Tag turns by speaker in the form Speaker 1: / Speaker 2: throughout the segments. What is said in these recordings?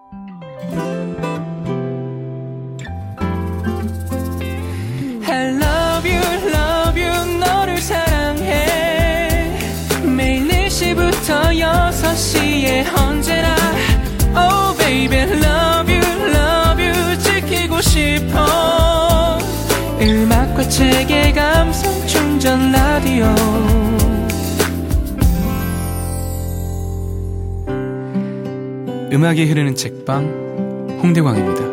Speaker 1: I love you 너를 사랑해 매일 4시부터 6시에 언제나 Oh baby love you 지키고 싶어 음악과 책의 감성 충전 라디오 음악이 흐르는 책방 홍대광입니다.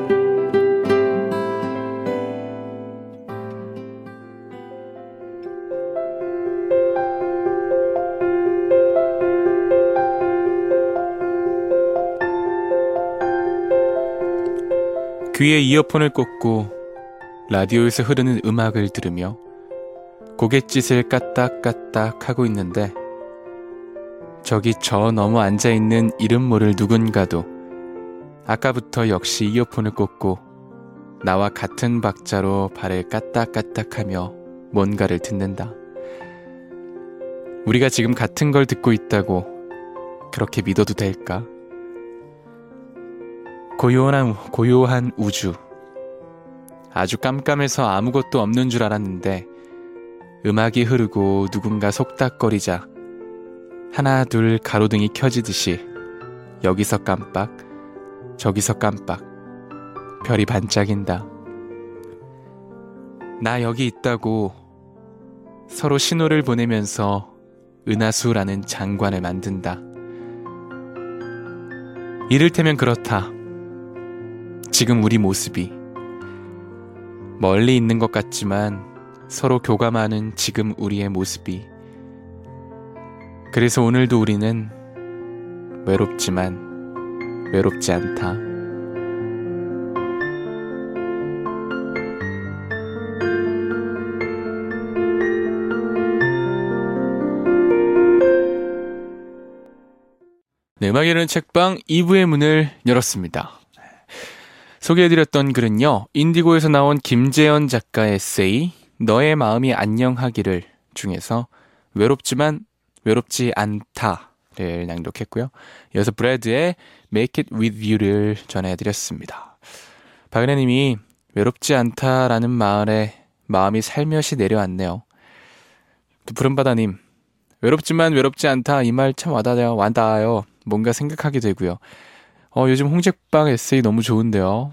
Speaker 1: 귀에 이어폰을 꽂고 라디오에서 흐르는 음악을 들으며 고갯짓을 까딱까딱 하고 있는데 저기 저 너머 앉아있는 이름 모를 누군가도 아까부터 역시 이어폰을 꽂고 나와 같은 박자로 발을 까딱까딱하며 뭔가를 듣는다. 우리가 지금 같은 걸 듣고 있다고 그렇게 믿어도 될까? 고요한 우주. 아주 깜깜해서 아무것도 없는 줄 알았는데 음악이 흐르고 누군가 속닥거리자 하나 둘 가로등이 켜지듯이 여기서 깜빡 저기서 깜빡 별이 반짝인다. 나 여기 있다고 서로 신호를 보내면서 은하수라는 장관을 만든다. 이를테면 그렇다. 지금 우리 모습이 멀리 있는 것 같지만 서로 교감하는 지금 우리의 모습이 그래서 오늘도 우리는 외롭지만 외롭지 않다. 네, 음악이 흐르는 책방 2부의 문을 열었습니다. 소개해드렸던 글은요, 인디고에서 나온 김재현 작가의 에세이 너의 마음이 안녕하기를 중에서 외롭지만 외롭지 않다를 낭독했고요. 이어서 브래드의 Make It With You를 전해드렸습니다. 박은혜님이 외롭지 않다라는 말에 마음이 살며시 내려왔네요. 또 푸른바다님, 외롭지만 외롭지 않다 이 말 참 와닿아요. 뭔가 생각하게 되고요. 요즘 홍책방 에세이 너무 좋은데요.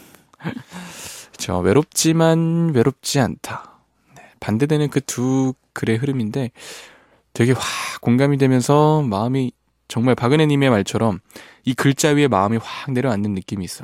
Speaker 1: 그렇죠. 외롭지만 외롭지 않다. 네, 반대되는 그 두 글의 흐름인데 되게 확 공감이 되면서 마음이 정말 박은혜님의 말처럼 이 글자 위에 마음이 확 내려앉는 느낌이 있어요.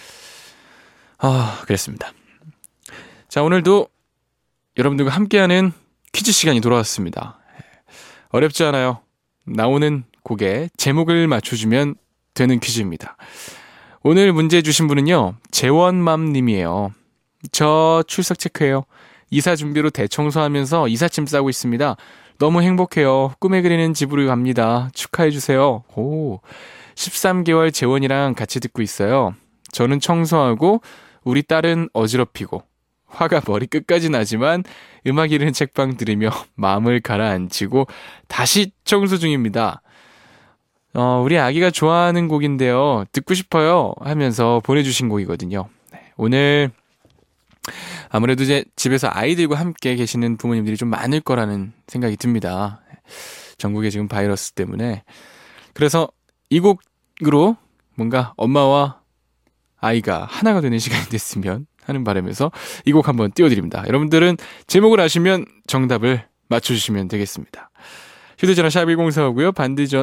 Speaker 1: 그랬습니다. 자, 오늘도 여러분들과 함께하는 퀴즈 시간이 돌아왔습니다. 어렵지 않아요. 나오는 곡의 제목을 맞춰주면 되는 퀴즈입니다. 오늘 문제 주신 분은요, 재원맘님이에요. 저 출석 체크해요. 이사 준비로 대청소하면서 이삿짐 싸고 있습니다. 너무 행복해요. 꿈에 그리는 집으로 갑니다. 축하해주세요. 13개월 재원이랑 같이 듣고 있어요. 저는 청소하고 우리 딸은 어지럽히고 화가 머리 끝까지 나지만 음악 흐르는 책방 들으며 마음을 가라앉히고 다시 청소 중입니다. 우리 아기가 좋아하는 곡인데요. 듣고 싶어요 하면서 보내주신 곡이거든요. 네, 오늘 아무래도 이제 집에서 아이들과 함께 계시는 부모님들이 좀 많을 거라는 생각이 듭니다. 전국에 지금 바이러스 때문에. 그래서 이 곡으로 뭔가 엄마와 아이가 하나가 되는 시간이 됐으면 하는 바람에서 이 곡 한번 띄워드립니다. 여러분들은 제목을 아시면 정답을 맞춰주시면 되겠습니다. 휴대전화 샵 1045고요.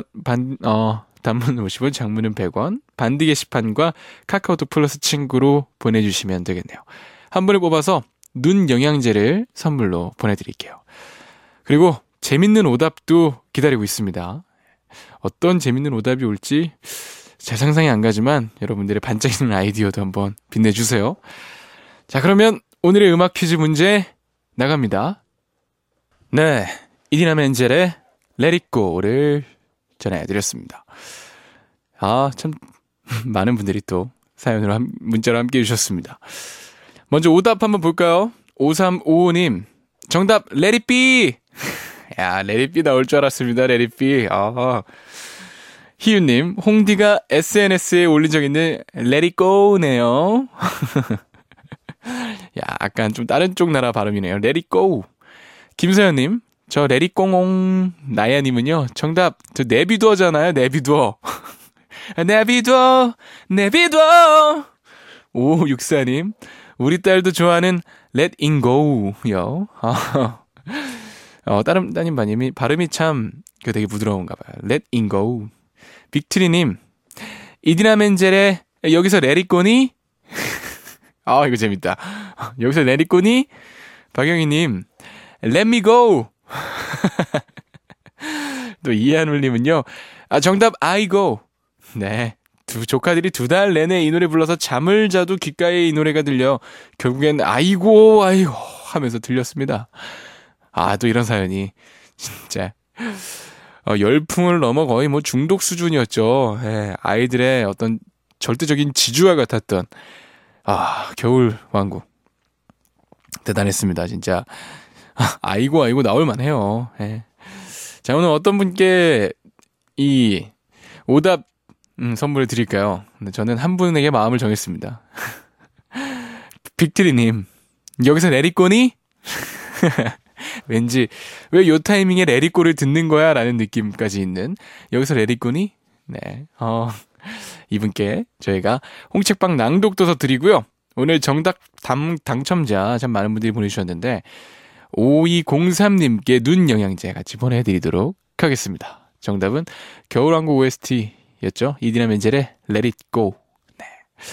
Speaker 1: 단문 50원, 장문은 100원, 반디 게시판과 카카오톡 플러스 친구로 보내주시면 되겠네요. 한 분을 뽑아서 눈 영양제를 선물로 보내드릴게요. 그리고 재밌는 오답도 기다리고 있습니다. 어떤 재밌는 오답이 올지 제 상상이 안 가지만 여러분들의 반짝이는 아이디어도 한번 빛내주세요. 자, 그러면 오늘의 음악 퀴즈 문제 나갑니다. 네, 이디나 멘젤의 Let It Go를 전해드렸습니다. 참 많은 분들이 또 사연으로 문자로 함께 해주셨습니다. 먼저 오답 한번 볼까요? 5355님 정답 Let It Be. 야, Let It Be 나올 줄 알았습니다. Let It Be. 희윤님, 홍디가 SNS에 올린 적 있는 Let It Go네요. 약간 좀 다른 쪽 나라 발음이네요. Let It Go. 김서연님, 저 Let It Go옹. 나야님은요, 정답, 저 내비두어잖아요, 내비두어. 내비두어, 내비두어. 5564님, 우리 딸도 좋아하는 Let It Go요. 다른 따님 바님이 발음이 참 되게 부드러운가 봐요. Let It Go. 빅트리님, 이디나 멘젤의 여기서 Let It Go니? 이거 재밌다. 여기서 Let It Go니? 박영희님, Let Me Go. 또 이한울님은요, 정답 I Go. 네. 두 조카들이 2달 내내 이 노래 불러서 잠을 자도 귓가에 이 노래가 들려 결국엔 아이고 하면서 들렸습니다. 또 이런 사연이 진짜 열풍을 넘어 거의 뭐 중독 수준이었죠. 아이들의 어떤 절대적인 지주와 같았던 겨울 왕국 대단했습니다. 진짜 아이고 나올 만해요. 자, 오늘 어떤 분께 이 오답 선물을 드릴까요? 근데 저는 한 분에게 마음을 정했습니다. 빅트리님, 여기서 내리꼬니? 왠지 왜 요 타이밍에 레리꼬를 듣는 거야? 라는 느낌까지 있는 여기서 레리꼬니? 네, 이분께 저희가 홍책방 낭독도서 드리고요. 오늘 정답 당첨자 참 많은 분들이 보내주셨는데 5203님께 눈 영양제 같이 보내드리도록 하겠습니다. 정답은 겨울왕국 OST 였죠. 이디나 멘젤의 Let It Go. 네.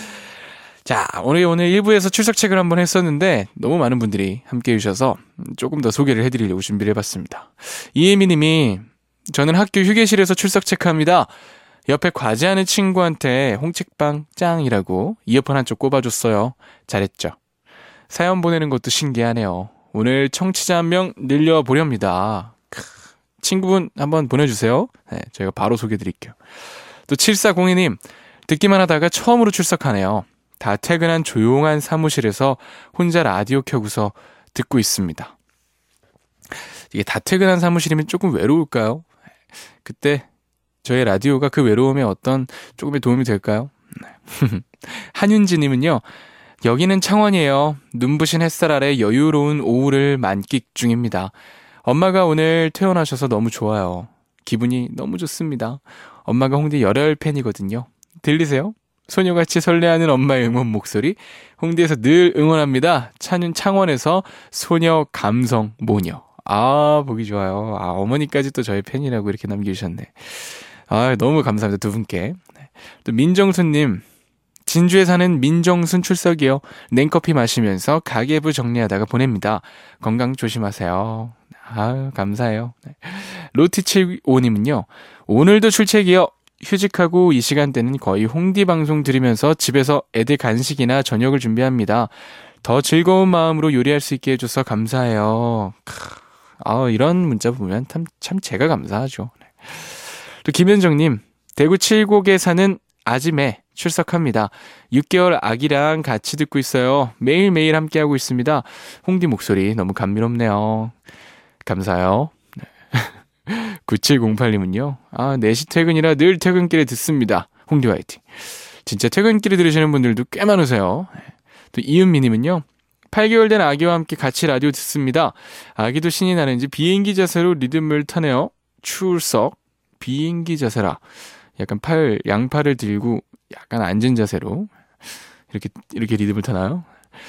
Speaker 1: 자, 오늘 1부에서 출석체크를 한번 했었는데 너무 많은 분들이 함께 해주셔서 조금 더 소개를 해드리려고 준비를 해봤습니다. 이혜미님이 저는 학교 휴게실에서 출석체크합니다. 옆에 과제하는 친구한테 홍책방 짱이라고 이어폰 한쪽 꼽아줬어요. 잘했죠. 사연 보내는 것도 신기하네요. 오늘 청취자 한 명 늘려보렵니다. 친구분 한번 보내주세요. 네, 저희가 바로 소개해드릴게요. 또 7402님, 듣기만 하다가 처음으로 출석하네요. 다 퇴근한 조용한 사무실에서 혼자 라디오 켜고서 듣고 있습니다. 이게 다 퇴근한 사무실이면 조금 외로울까요? 그때 저의 라디오가 그 외로움에 어떤 조금의 도움이 될까요? 한윤지님은요, 여기는 창원이에요. 눈부신 햇살 아래 여유로운 오후를 만끽 중입니다. 엄마가 오늘 퇴원하셔서 너무 좋아요. 기분이 너무 좋습니다. 엄마가 홍디 열혈 팬이거든요. 들리세요? 소녀같이 설레하는 엄마의 응원 목소리. 홍디에서 늘 응원합니다. 창원에서 소녀 감성 모녀. 보기 좋아요. 어머니까지 또 저의 팬이라고 이렇게 남겨주셨네. 너무 감사합니다. 두 분께. 또 민정순님, 진주에 사는 민정순 출석이요. 냉커피 마시면서 가계부 정리하다가 보냅니다. 건강 조심하세요. 감사해요. 로티75님은요. 오늘도 출첵이요. 휴직하고 이 시간대는 거의 홍디 방송 들으면서 집에서 애들 간식이나 저녁을 준비합니다. 더 즐거운 마음으로 요리할 수 있게 해줘서 감사해요. 이런 문자 보면 참 제가 감사하죠. 또 김현정님, 대구 칠곡에 사는 아지매 출석합니다. 6개월 아기랑 같이 듣고 있어요. 매일매일 함께하고 있습니다. 홍디 목소리 너무 감미롭네요. 감사해요. 9708님은요. 4시 퇴근이라 늘 퇴근길에 듣습니다. 홍디 화이팅. 진짜 퇴근길에 들으시는 분들도 꽤 많으세요. 또 이은미님은요. 8개월 된 아기와 함께 같이 라디오 듣습니다. 아기도 신이 나는지 비행기 자세로 리듬을 타네요. 출석. 비행기 자세라. 약간 양팔을 들고 약간 앉은 자세로 이렇게 리듬을 타나요?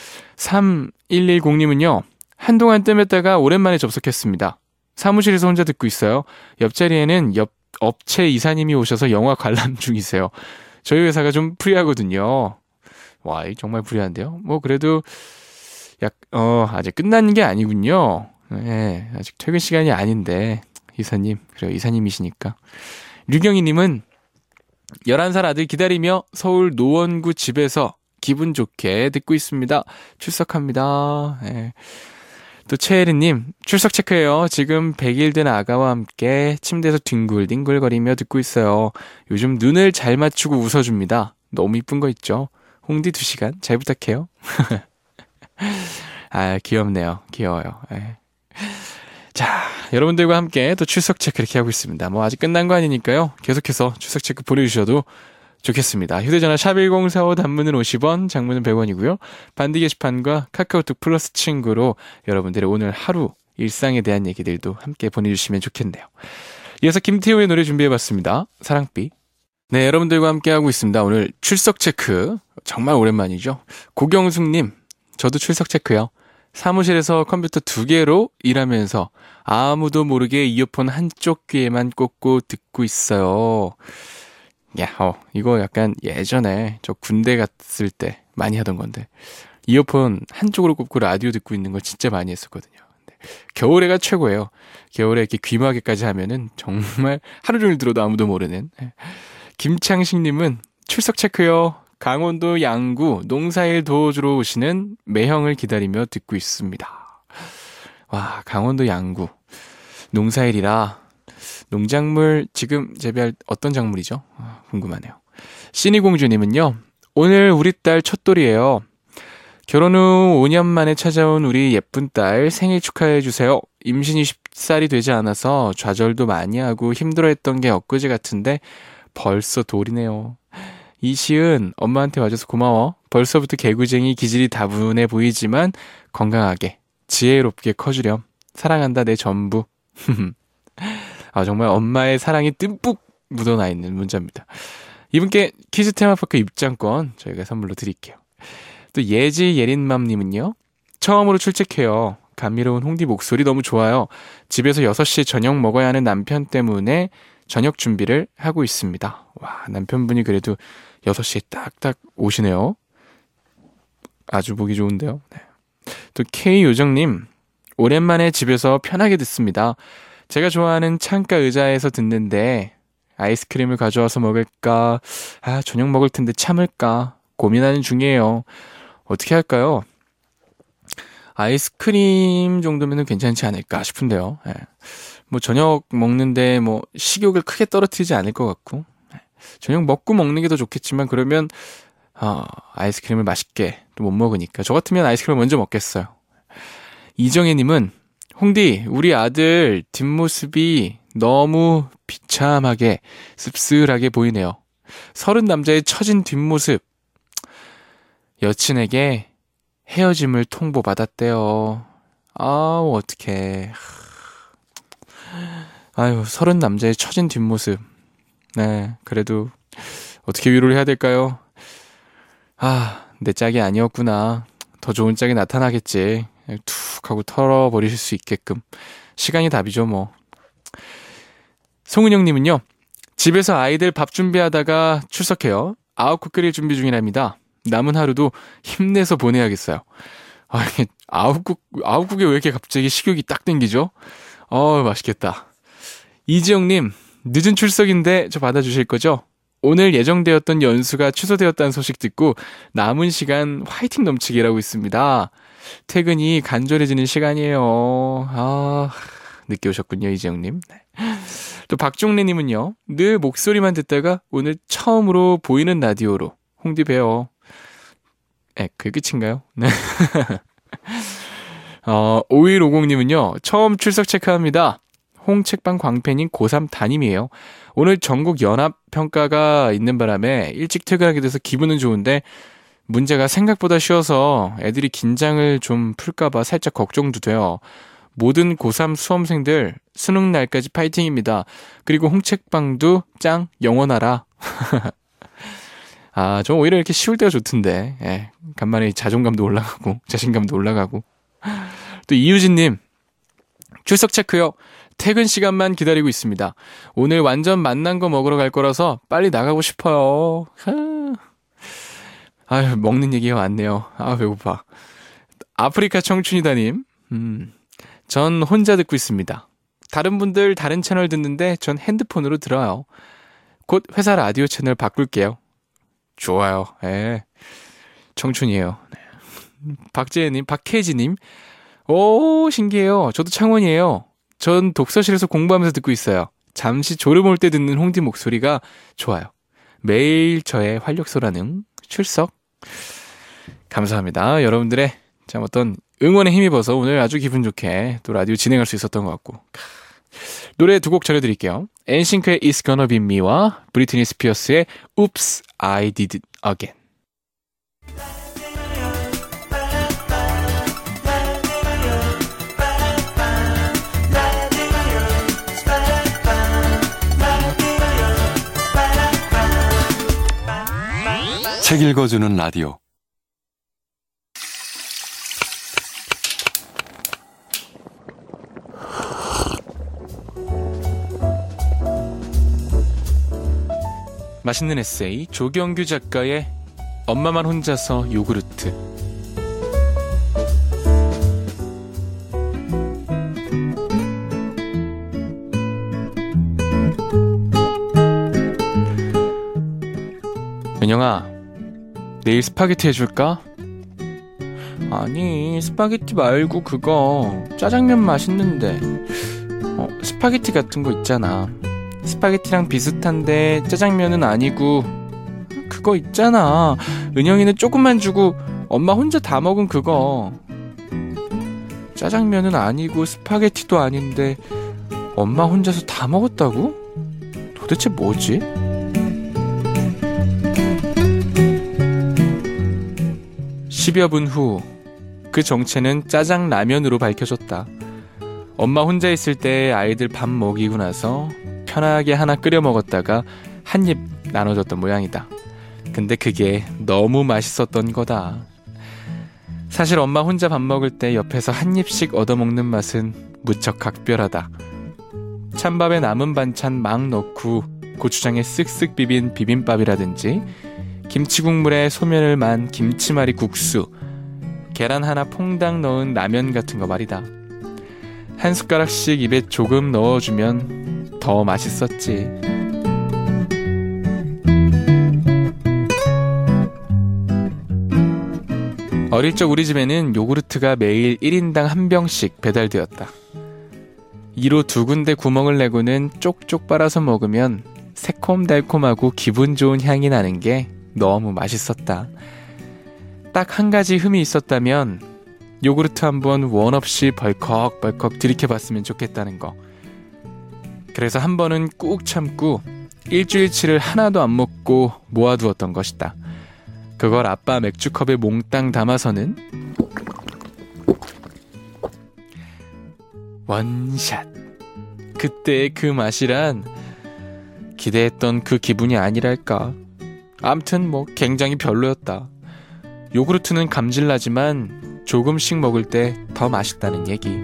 Speaker 1: 3110님은요. 한동안 뜸했다가 오랜만에 접속했습니다. 사무실에서 혼자 듣고 있어요. 옆자리에는 옆 업체 이사님이 오셔서 영화 관람 중이세요. 저희 회사가 좀 프리하거든요. 와, 정말 프리한데요. 뭐 그래도 아직 끝난 게 아니군요. 네, 아직 퇴근 시간이 아닌데 이사님, 그래요, 이사님이시니까. 류경희님은 11살 아들 기다리며 서울 노원구 집에서 기분 좋게 듣고 있습니다. 출석합니다. 네. 또 최혜리님, 출석 체크해요. 지금 100일 된 아가와 함께 침대에서 뒹굴뒹굴거리며 듣고 있어요. 요즘 눈을 잘 맞추고 웃어줍니다. 너무 이쁜 거 있죠? 홍디 2시간 잘 부탁해요. 귀엽네요. 귀여워요. 네. 자, 여러분들과 함께 또 출석 체크 이렇게 하고 있습니다. 뭐 아직 끝난 거 아니니까요. 계속해서 출석 체크 보내주셔도 좋겠습니다. 휴대전화 샵1045 단문은 50원, 장문은 100원이고요. 반디 게시판과 카카오톡 플러스 친구로 여러분들의 오늘 하루 일상에 대한 얘기들도 함께 보내주시면 좋겠네요. 이어서 김태우의 노래 준비해봤습니다. 사랑비. 네, 여러분들과 함께 하고 있습니다. 오늘 출석 체크 정말 오랜만이죠. 고경숙님, 저도 출석 체크요. 사무실에서 컴퓨터 2개로 일하면서 아무도 모르게 이어폰 한쪽 귀에만 꽂고 듣고 있어요. 야, 이거 약간 예전에 저 군대 갔을 때 많이 하던 건데 이어폰 한쪽으로 꽂고 라디오 듣고 있는 거 진짜 많이 했었거든요. 근데 겨울에가 최고예요. 겨울에 이렇게 귀마개까지 하면은 정말 하루 종일 들어도 아무도 모르는. 김창식님은 출석 체크요. 강원도 양구 농사일 도와주러 오시는 매형을 기다리며 듣고 있습니다. 와, 강원도 양구 농사일이라 농작물 지금 재배할 어떤 작물이죠? 궁금하네요. 신이공주님은요. 오늘 우리 딸 첫돌이에요. 결혼 후 5년 만에 찾아온 우리 예쁜 딸 생일 축하해 주세요. 임신 20살이 되지 않아서 좌절도 많이 하고 힘들어했던 게 엊그제 같은데 벌써 돌이네요. 이시은 엄마한테 와줘서 고마워. 벌써부터 개구쟁이 기질이 다분해 보이지만 건강하게 지혜롭게 커주렴. 사랑한다 내 전부. 정말 엄마의 사랑이 듬뿍 묻어나 있는 문자입니다. 이분께 키즈 테마파크 입장권 저희가 선물로 드릴게요. 또 예린맘님은요. 처음으로 출첵해요. 감미로운 홍디 목소리 너무 좋아요. 집에서 6시에 저녁 먹어야 하는 남편 때문에 저녁 준비를 하고 있습니다. 와, 남편분이 그래도 6시에 딱딱 오시네요. 아주 보기 좋은데요. 네. 또 K요정님, 오랜만에 집에서 편하게 듣습니다. 제가 좋아하는 창가 의자에서 듣는데 아이스크림을 가져와서 먹을까? 저녁 먹을 텐데 참을까? 고민하는 중이에요. 어떻게 할까요? 아이스크림 정도면 괜찮지 않을까 싶은데요. 네. 뭐 저녁 먹는데 뭐 식욕을 크게 떨어뜨리지 않을 것 같고 저녁 먹고 먹는 게 더 좋겠지만 그러면 아이스크림을 맛있게 또 못 먹으니까 저 같으면 아이스크림을 먼저 먹겠어요. 이정혜님은 홍디 우리 아들 뒷모습이 너무 비참하게 씁쓸하게 보이네요. 30 남자의 처진 뒷모습. 여친에게 헤어짐을 통보받았대요. 어떡해. 30 남자의 처진 뒷모습. 네, 그래도 어떻게 위로를 해야 될까요? 내 짝이 아니었구나. 더 좋은 짝이 나타나겠지. 툭 하고 털어버리실 수 있게끔. 시간이 답이죠, 뭐. 송은영님은요. 집에서 아이들 밥 준비하다가 출석해요. 아웃국 끓일 준비 중이랍니다. 남은 하루도 힘내서 보내야겠어요. 이게 아웃국에 왜 이렇게 갑자기 식욕이 딱 땡기죠? 맛있겠다. 이지영님, 늦은 출석인데 저 받아주실 거죠? 오늘 예정되었던 연수가 취소되었다는 소식 듣고 남은 시간 화이팅 넘치게 일하고 있습니다. 퇴근이 간절해지는 시간이에요. 늦게 오셨군요, 이지영님. 네. 또 박종래님은요, 늘 목소리만 듣다가 오늘 처음으로 보이는 라디오로 홍디 뵈요. 그게 끝인가요? 네. 5150님은요, 처음 출석 체크합니다. 홍책방 광팬인 고3 담임이에요. 오늘 전국 연합평가가 있는 바람에 일찍 퇴근하게 돼서 기분은 좋은데 문제가 생각보다 쉬워서 애들이 긴장을 좀 풀까봐 살짝 걱정도 돼요. 모든 고3 수험생들 수능 날까지 파이팅입니다. 그리고 홍책방도 짱 영원하라. 저 오히려 이렇게 쉬울 때가 좋던데. 간만에 자존감도 올라가고 자신감도 올라가고. 또 이유진님, 출석 체크요. 퇴근 시간만 기다리고 있습니다. 오늘 완전 맛난 거 먹으러 갈 거라서 빨리 나가고 싶어요. 먹는 얘기가 많네요. 배고파. 아프리카 청춘이다님, 전 혼자 듣고 있습니다. 다른 분들 다른 채널 듣는데 전 핸드폰으로 들어요. 곧 회사 라디오 채널 바꿀게요. 좋아요. 청춘이에요. 네. 박재혜님, 박혜지님, 오, 신기해요. 저도 창원이에요. 전 독서실에서 공부하면서 듣고 있어요. 잠시 졸음 올 때 듣는 홍디 목소리가 좋아요. 매일 저의 활력소라는 출석. 감사합니다. 여러분들의 참 어떤 응원에 힘입어서 오늘 아주 기분 좋게 또 라디오 진행할 수 있었던 것 같고. 노래 두 곡 전해드릴게요. 엔싱크의 It's Gonna Be Me와 브리트니 스피어스의 Oops, I Did It Again.
Speaker 2: 책 읽어주는 라디오.
Speaker 1: 맛있는 에세이 조경규 작가의 엄마만 혼자서 요구르트. 은영아, 내일 스파게티 해줄까? 아니, 스파게티 말고 그거 짜장면 맛있는데. 스파게티 같은 거 있잖아. 스파게티랑 비슷한데 짜장면은 아니고 그거 있잖아. 은영이는 조금만 주고 엄마 혼자 다 먹은 그거. 짜장면은 아니고 스파게티도 아닌데 엄마 혼자서 다 먹었다고? 도대체 뭐지? (10여 분) 후 그 정체는 짜장라면으로 밝혀졌다. 엄마 혼자 있을 때 아이들 밥 먹이고 나서 편하게 하나 끓여 먹었다가 한 입 나눠줬던 모양이다. 근데 그게 너무 맛있었던 거다. 사실 엄마 혼자 밥 먹을 때 옆에서 한 입씩 얻어먹는 맛은 무척 각별하다. 찬밥에 남은 반찬 막 넣고 고추장에 쓱쓱 비빈 비빔밥이라든지 김치 국물에 소면을 만 김치말이 국수, 계란 하나 퐁당 넣은 라면 같은 거 말이다. 한 숟가락씩 입에 조금 넣어주면 더 맛있었지. 어릴 적 우리 집에는 요구르트가 매일 1인당 한 병씩 배달되었다. 이로 두 군데 구멍을 내고는 쪽쪽 빨아서 먹으면 새콤달콤하고 기분 좋은 향이 나는 게 너무 맛있었다. 딱 한 가지 흠이 있었다면 요구르트 한번 원 없이 벌컥벌컥 들이켜봤으면 좋겠다는 거. 그래서 한 번은 꾹 참고 일주일치를 하나도 안 먹고 모아두었던 것이다. 그걸 아빠 맥주컵에 몽땅 담아서는 원샷. 그때의 그 맛이란 기대했던 그 기분이 아니랄까. 암튼 굉장히 별로였다. 요구르트는 감질나지만 조금씩 먹을 때 더 맛있다는 얘기.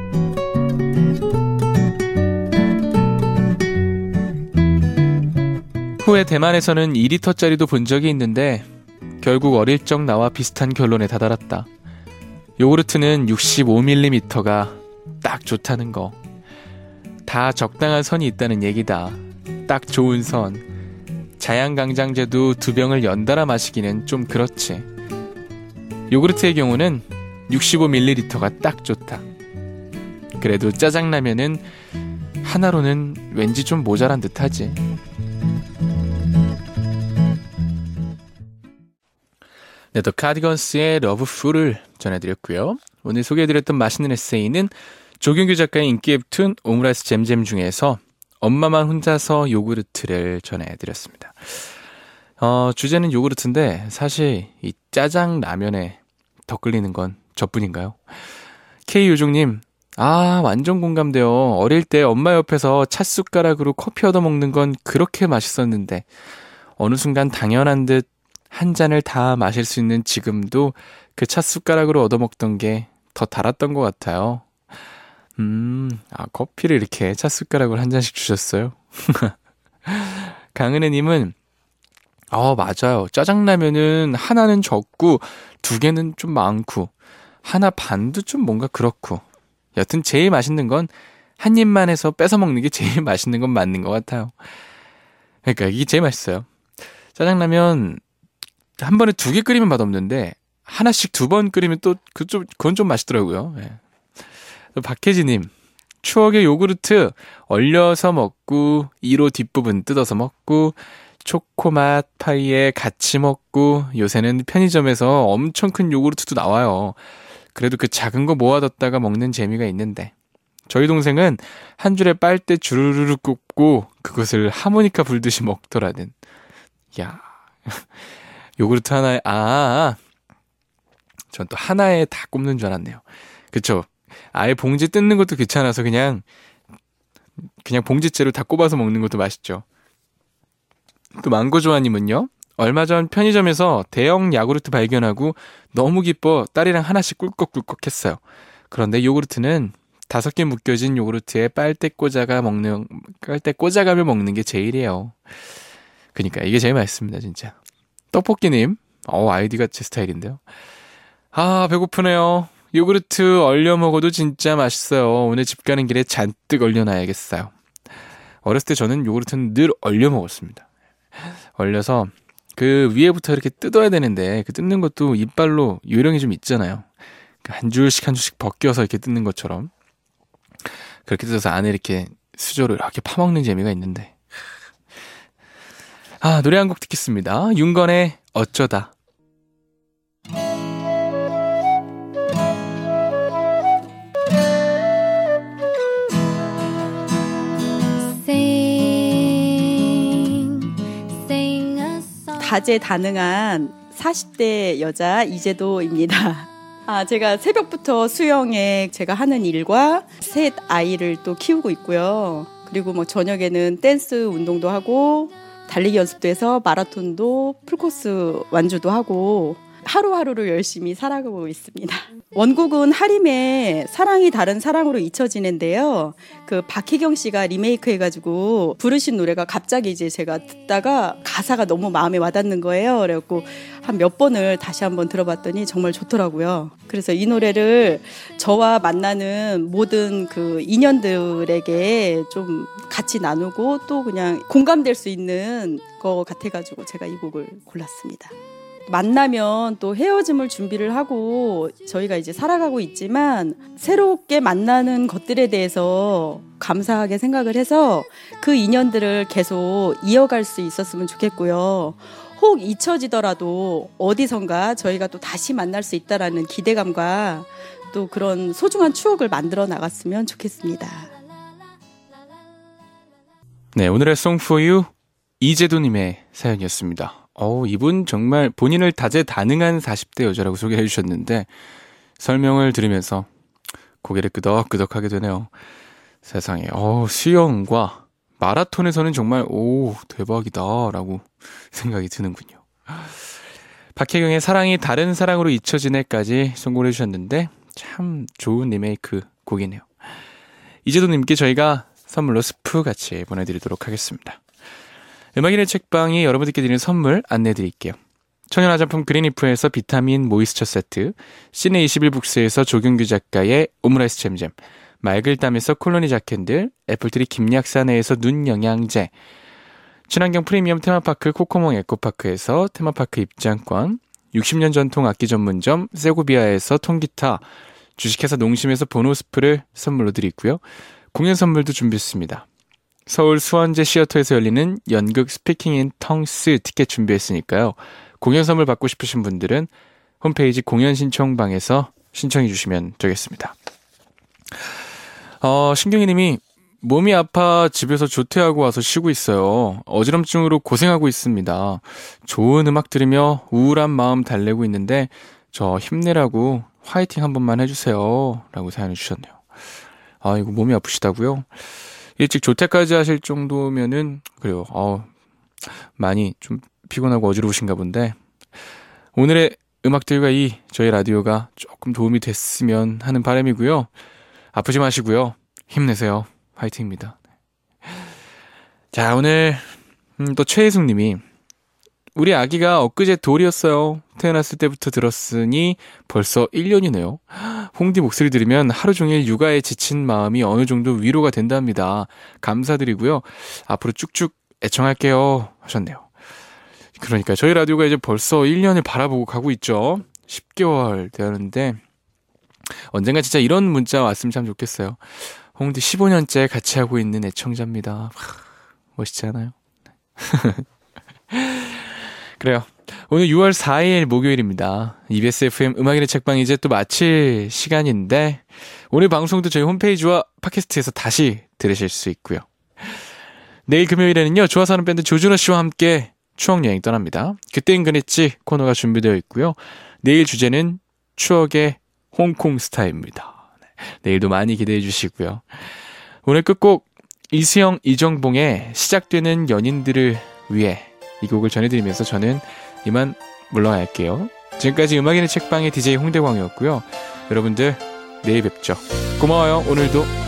Speaker 1: 후에 대만에서는 2리터짜리도 본 적이 있는데 결국 어릴 적 나와 비슷한 결론에 다다랐다. 요구르트는 65ml가 딱 좋다는 거. 다 적당한 선이 있다는 얘기다. 딱 좋은 선. 자양강장제도 2병을 연달아 마시기는 좀 그렇지. 요구르트의 경우는 65ml가 딱 좋다. 그래도 짜장라면은 하나로는 왠지 좀 모자란 듯하지. 네, 더 카디건스의 러브풀을 전해드렸고요. 오늘 소개해드렸던 맛있는 에세이는 조경규 작가의 인기 웹툰 오므라이스 잼잼 중에서 엄마만 혼자서 요구르트를 전해드렸습니다. 주제는 요구르트인데 사실 이 짜장라면에 더 끌리는 건 저뿐인가요? K요종님, 완전 공감돼요. 어릴 때 엄마 옆에서 찻숟가락으로 커피 얻어먹는 건 그렇게 맛있었는데 어느 순간 당연한 듯 한 잔을 다 마실 수 있는 지금도 그 찻숟가락으로 얻어먹던 게 더 달았던 것 같아요. 커피를 이렇게 찻숟가락으로 한 잔씩 주셨어요? 강은혜님은 맞아요. 짜장라면은 하나는 적고 두 개는 좀 많고 하나 반도 좀 뭔가 그렇고 여튼 제일 맛있는 건 한 입만 해서 뺏어 먹는 게 제일 맛있는 건 맞는 것 같아요. 그러니까 이게 제일 맛있어요. 짜장라면 한 번에 2개 끓이면 맛없는데 하나씩 2번 끓이면 또 그건 좀 맛있더라고요. 네. 박혜지님, 추억의 요구르트 얼려서 먹고 1호 뒷부분 뜯어서 먹고 초코맛 파이에 같이 먹고 요새는 편의점에서 엄청 큰 요구르트도 나와요. 그래도 그 작은 거 모아뒀다가 먹는 재미가 있는데 저희 동생은 한 줄에 빨대 주르르 굽고 그것을 하모니카 불듯이 먹더라는. 야, 요구르트 하나에 전 또 하나에 다 꼽는 줄 알았네요. 그쵸? 아예 봉지 뜯는 것도 귀찮아서 그냥 봉지째로 다 꼽아서 먹는 것도 맛있죠. 또 망고조아님은요, 얼마 전 편의점에서 대형 야구르트 발견하고 너무 기뻐 딸이랑 하나씩 꿀꺽꿀꺽 했어요. 그런데 요구르트는 5개 묶여진 요구르트에 빨대 꽂아가며 먹는 게 제일이에요. 그러니까 이게 제일 맛있습니다, 진짜. 떡볶이님, 아이디가 제 스타일인데요. 배고프네요. 요구르트 얼려 먹어도 진짜 맛있어요. 오늘 집 가는 길에 잔뜩 얼려놔야겠어요. 어렸을 때 저는 요구르트는 늘 얼려 먹었습니다. 얼려서 그 위에부터 이렇게 뜯어야 되는데 그 뜯는 것도 이빨로 요령이 좀 있잖아요. 한 줄씩 한 줄씩 벗겨서 이렇게 뜯는 것처럼 그렇게 뜯어서 안에 이렇게 수저로 이렇게 파먹는 재미가 있는데. 노래 한 곡 듣겠습니다. 윤건의 어쩌다.
Speaker 3: 다재다능한 40대 여자 이재도입니다. 제가 새벽부터 수영에 제가 하는 일과 셋 아이를 또 키우고 있고요. 그리고 저녁에는 댄스 운동도 하고 달리기 연습도 해서 마라톤도 풀코스 완주도 하고 하루하루를 열심히 살아가고 있습니다. 원곡은 하림의 사랑이 다른 사랑으로 잊혀지는데요. 그 박혜경 씨가 리메이크 해가지고 부르신 노래가 갑자기 이제 제가 듣다가 가사가 너무 마음에 와닿는 거예요. 그래갖고 한 몇 번을 다시 한번 들어봤더니 정말 좋더라고요. 그래서 이 노래를 저와 만나는 모든 그 인연들에게 좀 같이 나누고 또 그냥 공감될 수 있는 거 같아가지고 제가 이 곡을 골랐습니다. 만나면 또 헤어짐을 준비를 하고 저희가 이제 살아가고 있지만 새롭게 만나는 것들에 대해서 감사하게 생각을 해서 그 인연들을 계속 이어갈 수 있었으면 좋겠고요. 혹 잊혀지더라도 어디선가 저희가 또 다시 만날 수 있다라는 기대감과 또 그런 소중한 추억을 만들어 나갔으면 좋겠습니다.
Speaker 1: 네, 오늘의 Song for You 이재도님의 사연이었습니다. 이분 정말 본인을 다재다능한 40대 여자라고 소개해 주셨는데 설명을 들으면서 고개를 끄덕끄덕하게 되네요. 세상에, 수영과 마라톤에서는 정말 대박이다 라고 생각이 드는군요. 박혜경의 사랑이 다른 사랑으로 잊혀지네까지 선곡을 해주셨는데 참 좋은 리메이크 곡이네요. 이재도님께 저희가 선물로 스프 같이 보내드리도록 하겠습니다. 음악인의 책방이 여러분들께 드리는 선물 안내해드릴게요. 천연 화장품 그린이프에서 비타민 모이스처 세트, 시내 21북스에서 조경규 작가의 오므라이스 잼잼, 말글담에서 콜로니 자켓들, 애플트리 김약사내에서 눈 영양제, 친환경 프리미엄 테마파크 코코몽 에코파크에서 테마파크 입장권, 60년 전통 악기 전문점 세고비아에서 통기타, 주식회사 농심에서 보노스프를 선물로 드리고요. 공연 선물도 준비했습니다. 서울 수원제 시어터에서 열리는 연극 스피킹 인 텅스 티켓 준비했으니까요. 공연 선물 받고 싶으신 분들은 홈페이지 공연 신청방에서 신청해 주시면 되겠습니다. 신경이 님이 몸이 아파 집에서 조퇴하고 와서 쉬고 있어요. 어지럼증으로 고생하고 있습니다. 좋은 음악 들으며 우울한 마음 달래고 있는데 저 힘내라고 화이팅 한 번만 해주세요. 라고 사연을 주셨네요. 이거 몸이 아프시다고요? 일찍 조퇴까지 하실 정도면은 그래요. 많이 좀 피곤하고 어지러우신가 본데 오늘의 음악들과 저희 라디오가 조금 도움이 됐으면 하는 바람이고요. 아프지 마시고요. 힘내세요. 화이팅입니다. 자, 오늘 또 최혜숙 님이 우리 아기가 엊그제 돌이었어요. 태어났을 때부터 들었으니 벌써 1년이네요. 홍디 목소리 들으면 하루 종일 육아에 지친 마음이 어느 정도 위로가 된답니다. 감사드리고요. 앞으로 쭉쭉 애청할게요 하셨네요. 그러니까 저희 라디오가 이제 벌써 1년을 바라보고 가고 있죠. 10개월 되었는데 언젠가 진짜 이런 문자 왔으면 참 좋겠어요. 홍디 15년째 같이 하고 있는 애청자입니다. 멋있지 않아요? 그래요. 오늘 6월 4일 목요일입니다. EBS FM 음악인의 책방 이제 또 마칠 시간인데 오늘 방송도 저희 홈페이지와 팟캐스트에서 다시 들으실 수 있고요. 내일 금요일에는요. 좋아서 하는 밴드 조준호 씨와 함께 추억여행 떠납니다. 그땐 그랬지 코너가 준비되어 있고요. 내일 주제는 추억의 홍콩 스타입니다. 내일도 많이 기대해 주시고요. 오늘 끝곡 이수영, 이정봉의 시작되는 연인들을 위해 이 곡을 전해드리면서 저는 이만 물러갈게요. 지금까지 음악인의 책방의 DJ 홍대광이었고요. 여러분들 내일 뵙죠. 고마워요. 오늘도